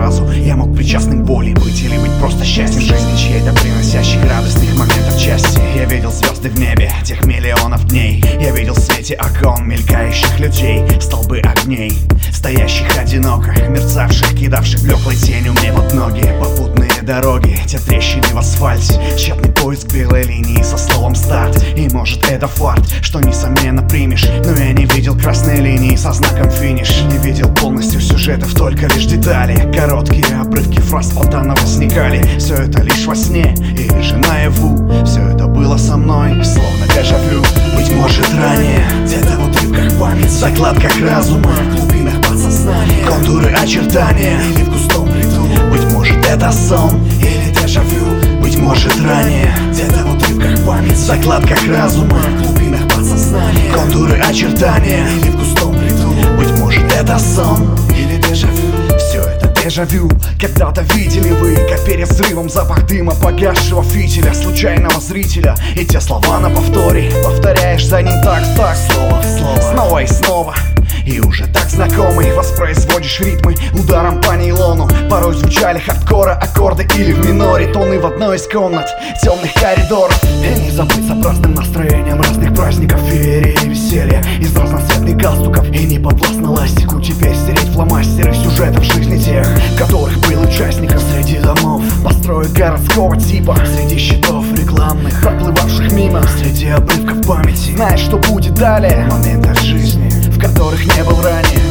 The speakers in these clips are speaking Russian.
сразу. Я мог причастным к боли быть или быть просто счастьем жизни чьей-то, приносящих радостных моментов части. Я видел звезды в небе, тех миллионов дней. Я видел в свете окон мелькающих людей, столбы огней, стоящих одиноко, мерцавших, кидавших блеклой тенью мне под ноги. Попутные дороги, те трещины в асфальте, тщетный поиск белой линии со словом старт. И может это фарт, что несомненно примешь, но я не видел красной линии со знаком финиш. Не видел полностью сюжетов, только лишь детали, короткие обрывки фраз спонтанно возникали. Все это лишь во сне или же наяву, все это было со мной, словно дежавю. Быть может ранее, где-то в отрывках памяти, в закладках разума, в глубинах подсознания, контуры очертания или в густом бреду. Быть может это сон или дежавю. Быть может ранее, где-то в отрывках памяти, в закладках разума, в глубинах подсознания, контуры очертания или в густом бреду. Быть может это сон или дежавю. Все это дежавю. Когда-то видели вы, как перед взрывом запах дыма погасшего фитиля случайного зрителя, и те слова на повторе, повторяешь за ним так, слово в слово, снова и снова. И уже так знакомый воспроизводишь ритмы ударом по нейлону. Порой звучали хардкора аккорды или в миноре тоны в одной из комнат темных коридоров. И не забыться праздным настроением разных праздников, феерии и веселья из разноцветных галстуков. И не подвластно ластику теперь стереть фломастеры сюжетов жизни тех, которых был участником. Среди домов, построек городского типа, среди щитов рекламных, проплывавших мимо, среди обрывков памяти. Знаешь, что будет далее? Моментов жизни, в которых не был ранее.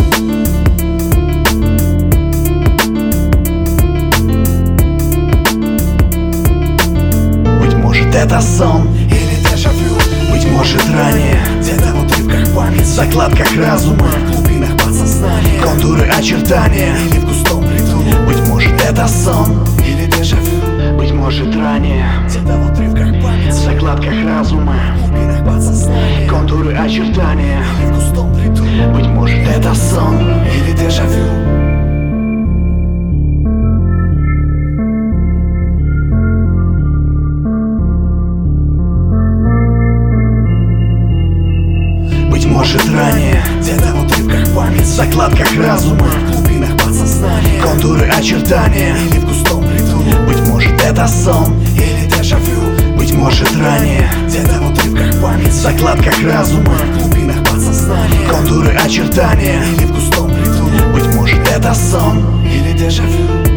Быть может это сон или дежавю. Быть может ранее, где-то в отрывках памяти, в закладках разума, в глубинах подсознания, контуры очертания или в густом бреду. Быть может это сон или дежавю. Быть может ранее, где-то в отрывках памяти, в закладках разума, в глубинах подсознания, контуры очертания или в густом бреду. Быть может это сон или дежавю. Быть может ранее, где-то в отрывках памяти, в закладках разума, в глубинах подсознания, контуры очертания или в густом бреду. Быть может это сон или дежавю. Быть может ранее, где-то в отрывках памяти, в закладках разума, в глубинах подсознания, контуры очертания или в густом бреду. Быть может это сон или дежавю.